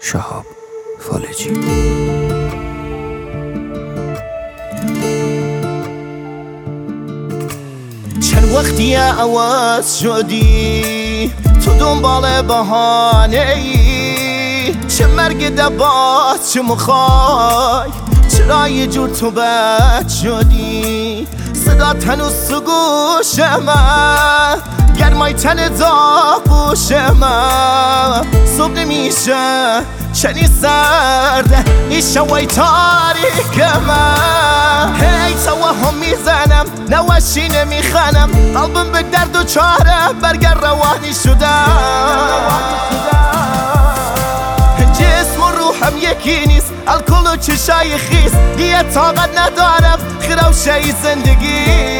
شهاب فالجی. چند وقتی عوض شدی تو دنبال بهانه ای، چه مرگ دبات چه مخوای، چرا یه جور تو بد شدی؟ صدا هنوز تو گوش من، گرمای تن داغوش من، صبح نمیشه چنین سرده این شوای تاریک من. هی توهم میزنم نوشی نمیخنم، قلبم به درد و چاره برگر روانی شدم. جسم و روحم یکی نیست، الکل و چشای خیس، دیگه طاقت ندارم خروشه زندگی.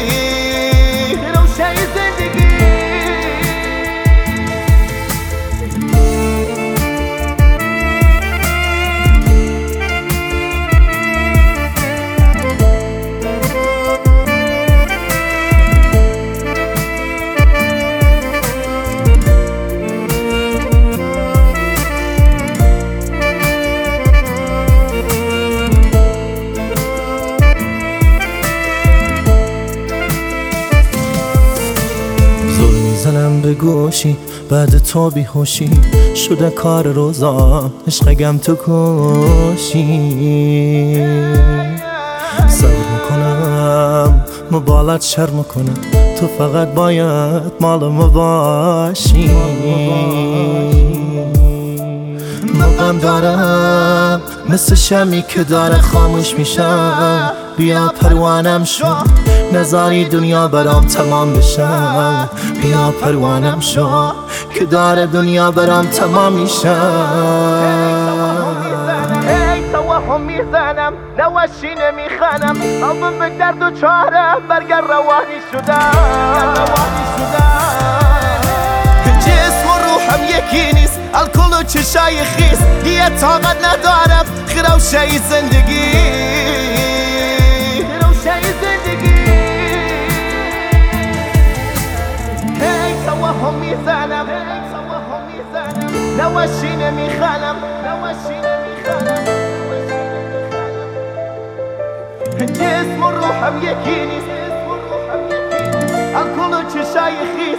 زنم به گوشی بعد تو بیهوشی شده کار روزا، عشقم تو کشی. صبر میکنم مبالات شرم کنم، تو فقط باید مال ما باشی. مقام دارم مثل شمی که داره خاموش میشم، بیا پروانم شو نذاری دنیا برام تمام بشم. بیا پروانم شو که داره دنیا برام تمام میشم. هی توهم میزنم نوشی نمیخنم، قلبم به درد و چاره برگر روانی شدم. جسم و روحم یکی نیست، الکل و چشای خیس، دیگه طاقت ندارم خروشه زندگی. توهم میزنم نوشی نمیخنم، جسم و روحم یکی نیست، الکل و چشای خیس،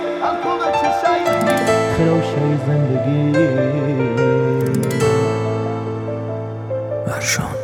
خروشه زندگی. ارشان